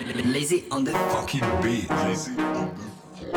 Lazy on the fucking beat. Lazy on the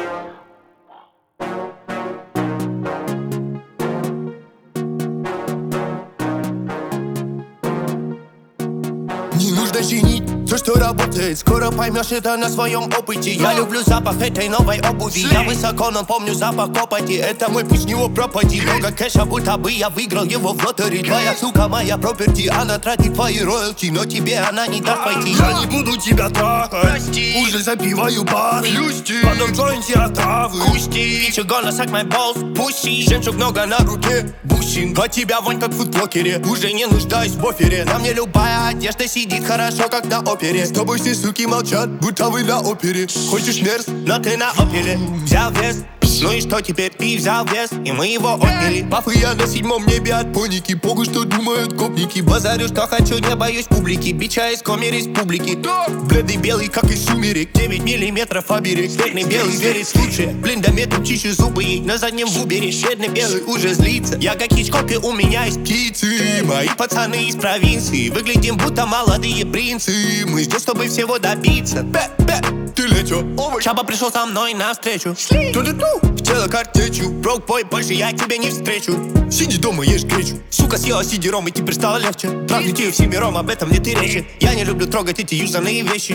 Не нужно чинить все, что работает. Скоро поймешь это на своем опыте. Я люблю запах этой новой обуви. Я высоко, но помню запах копоти. Это мой путь, него пропади. Много кэша, будто бы я выиграл его в лотерее. Твоя сука моя проперти. Она тратит твои роялти, но тебе она не даст пойти. Я не буду тебя трахать, уже запиваю бар. Потом джойнте отравы. Bitch, you gonna suck my balls, pussy. Жемчуг много на руке, бусин. От тебя вонь как в фудблокере. Уже не нуждаюсь в буфере. На мне любая одежда сидит хорошо, как на опере. С тобой все суки молчат, будто вы на опере. Хочешь мерз, но ты на опере. Взял вес, ну и что теперь? Ты взял вес, и мы его отняли. Папы, я на 7-м небе от поники. Похуй, что думают копники. Базарю, что хочу, не боюсь публики. Бича из коми республики. Бледный белый, как из сумерек. 9 миллиметров оберег. Бедный белый верит в лучшее. Блиндометом чищу зубы ей на заднем вубере. Бедный белый уже злится. Я как Хичкок, и у меня есть птицы. Мои пацаны из провинции. Выглядим будто молодые принцы. Мы здесь, чтобы всего добиться. Ты лечо, Чаба пришел со мной навстречу. Ту-ду-ду, в тело картечью. Broke boy, больше я тебя не встречу. Сиди дома, ешь гречу. Сука съела сидером, и теперь стало легче. Трахнуть ее всемиром, об этом нет и речи. Я не люблю трогать эти юзанные вещи.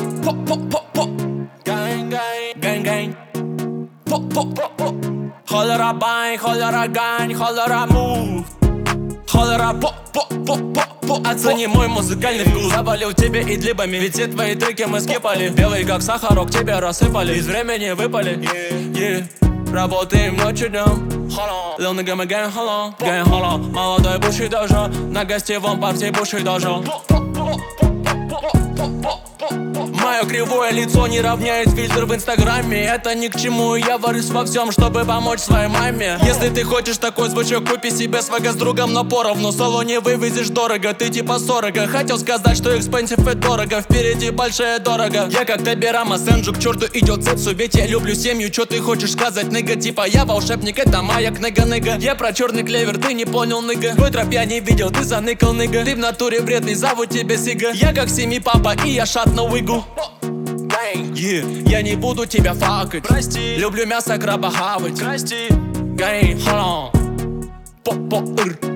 Гэнг-гэнг. Холера байн, холера гань, холера мув. Холера по-по-по-по-по. Оцени мой музыкальный вкус. Заболел тебе и длибами, ведь все твои треки мы скипали. Белый как сахарок, тебя рассыпали. Из времени выпали. Работаем ночью днем. Lil nigga мы gang холо, gang холо. Молодой буши дожо, на гостевом парте буши дожо. Мое кривое лицо не равняет фильтр в инстаграме. Это ни к чему, я варюсь во всем, чтобы помочь своей маме. Если ты хочешь такой звучок, купи себе свага с другом, но поровну. Соло не вывезешь дорого, ты типа 40. Хотел сказать, что экспенсив это дорого. Впереди большая дорога. Я как Табирама Сенджу, к черту идет цепсу. Ведь я люблю семью, что ты хочешь сказать, ныга? Типа я волшебник, это маяк, ныга. Я про черный клевер, ты не понял, ныга. Твой троп я не видел, ты заныкал, ныга. Ты в натуре вредный, зовут тебя Сига. Я как семи папа, и я шат на уигу. Я не буду тебя факать. Прости. Люблю мясо краба хавать. Прости. Hold on.